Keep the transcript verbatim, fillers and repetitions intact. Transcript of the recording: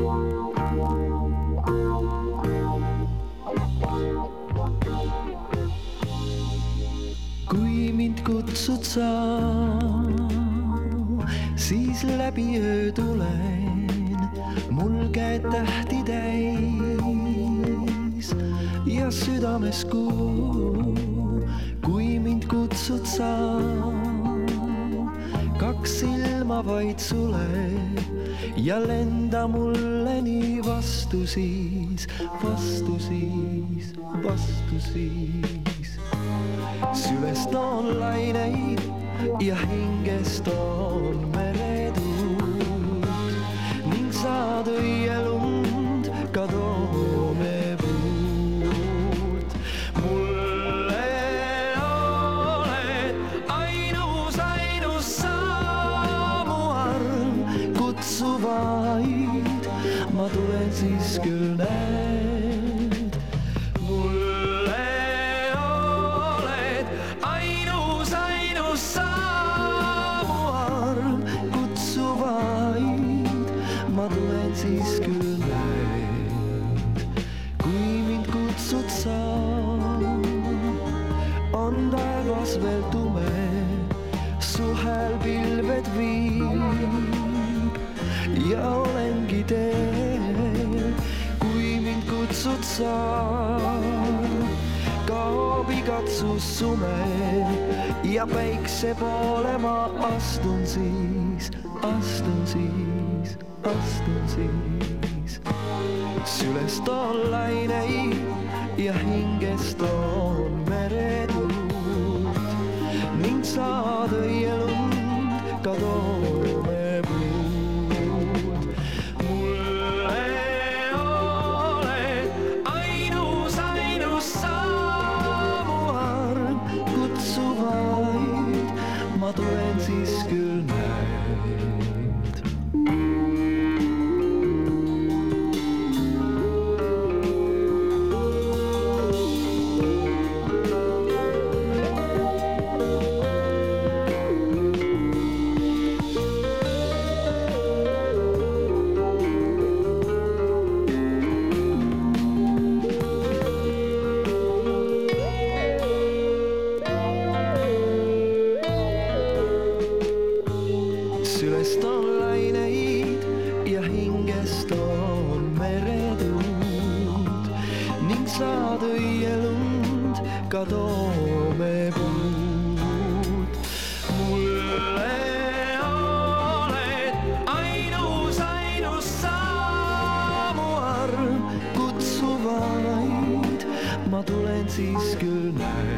Kui mind kutsud sa, siis läbi öö tulen, mul käed tähti täis ja südames kuu. Kui mind kutsud sa, kaks silma vaid suleb ja lenda mulle nii vastu siis, vastu siis, vastu siis. Sülest on laineid ja hingest on meretuult ning saad õielund ka toomepuult. Mulle oled ainus, ainus sa, mu arm, kutsu vaid, ma tulen siis küll näed. Mulle oled ainus, ainus sa, mu arm, kutsu vaid, ma tulen siis küll näed. Kui mind kutsud sa, on taevas veel tume, su hääl pilved viib ja olengi teel. Kui mind kutsud sa, kaob igatsus sume ja päikse poole ma astun siis, astun siis, astun siis. Sülest on laineid ja hingest on meretuult ning saad õielund ka toomepuult. Mulle oled ainus, ainus sa, mu arm, kutsu vaid, ma tulen siis küll näed. Sülest on laineid ja hingest on meretuult ning saad õielund ka toomepuult. Mulle oled ainus, ainus sa, mu arm, kutsu vaid, ma tulen siis küll näed.